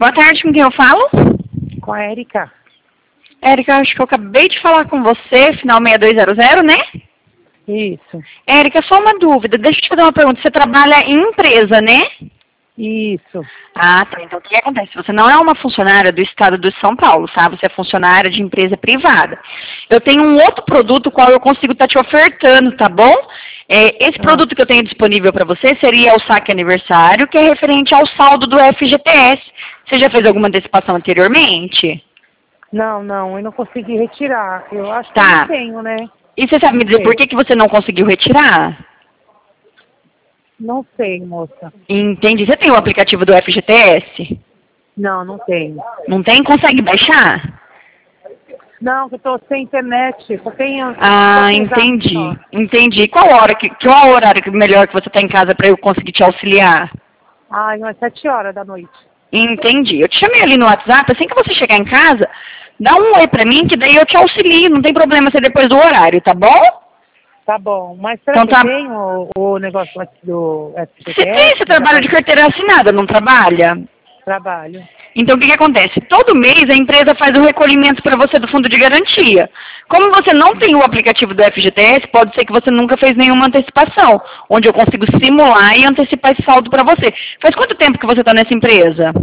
Boa tarde, com quem eu falo? Com a Érica. Érica, acho que eu acabei de falar com você, final 6200, né? Isso. Érica, só uma dúvida, deixa eu te fazer uma pergunta. Você trabalha em empresa, né? Isso. Ah, tá. Então, o que acontece? Você não é uma funcionária do estado de São Paulo, tá? Você é funcionária de empresa privada. Eu tenho um outro produto qual eu consigo estar te ofertando, tá bom? Esse produto que eu tenho disponível para você seria o saque aniversário, que é referente ao saldo do FGTS. Você já fez alguma antecipação anteriormente? Não, eu não consegui retirar. Eu acho que Tá. eu não tenho, né? E você sabe me dizer por que você não conseguiu retirar? Não sei, moça. Entendi. Você tem o aplicativo do FGTS? Não tenho. Não tem? Consegue baixar? Não, que eu tô sem internet. Só tenho... Ah, só tenho entendi. só. Entendi. Qual horário melhor que você está em casa para eu conseguir te auxiliar? Ai, umas 7 horas da noite. Entendi. Eu te chamei ali no WhatsApp, assim que você chegar em casa, dá um oi pra mim, que daí eu te auxilio. Não tem problema ser depois do horário, tá bom? Tá bom. Mas será Então que tá. tem o negócio do Você FGTS? você trabalha de carteira assinada, não trabalha? Trabalho. Então, o que acontece? Todo mês a empresa faz o recolhimento para você do fundo de garantia. Como você não tem o aplicativo do FGTS, pode ser que você nunca fez nenhuma antecipação, onde eu consigo simular e antecipar esse saldo para você. Faz quanto tempo que você está nessa empresa?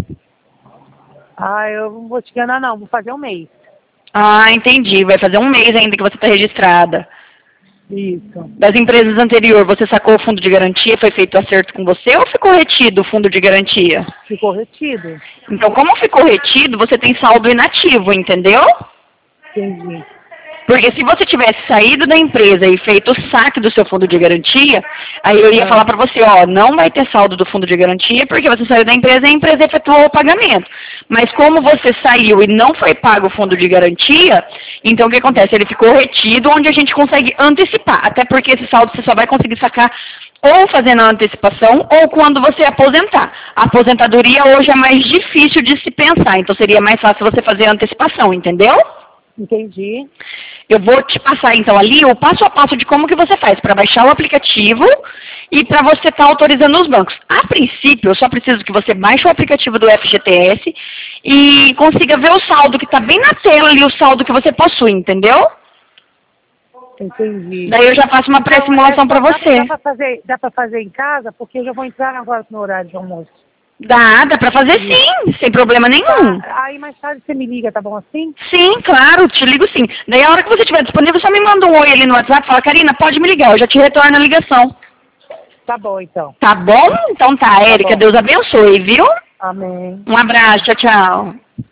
Ah, eu não vou te enganar, não. Vou fazer um mês. Ah, entendi. Vai fazer um mês ainda que você está registrada. Isso. Das empresas anteriores, você sacou o fundo de garantia, foi feito acerto com você ou ficou retido o fundo de garantia? Ficou retido. Então, como ficou retido, você tem saldo inativo, entendeu? Entendi. Porque se você tivesse saído da empresa e feito o saque do seu fundo de garantia, aí eu ia falar para você, ó, não vai ter saldo do fundo de garantia porque você saiu da empresa e a empresa efetuou o pagamento. Mas como você saiu e não foi pago o fundo de garantia, então o que acontece? Ele ficou retido onde a gente consegue antecipar, até porque esse saldo você só vai conseguir sacar ou fazendo a antecipação ou quando você aposentar. A aposentadoria hoje é mais difícil de se pensar, então seria mais fácil você fazer a antecipação, entendeu? Entendi. Eu vou te passar então ali o passo a passo de como que você faz para baixar o aplicativo e para você estar autorizando os bancos. A princípio, eu só preciso que você baixe o aplicativo do FGTS e consiga ver o saldo que está bem na tela ali, o saldo que você possui, entendeu? Entendi. Daí eu já faço uma pré-simulação para você. Dá pra fazer em casa? Porque eu já vou entrar agora no horário de almoço. Dá para fazer sim, sem problema nenhum. Aí mais tarde você me liga, tá bom assim? Sim, claro, te ligo sim. Daí a hora que você estiver disponível, só me manda um oi ali no WhatsApp, fala, Karina, pode me ligar, eu já te retorno a ligação. Tá bom, então. Tá bom? Então tá, Érica, bom. Deus abençoe, viu? Amém. Um abraço, tchau, tchau.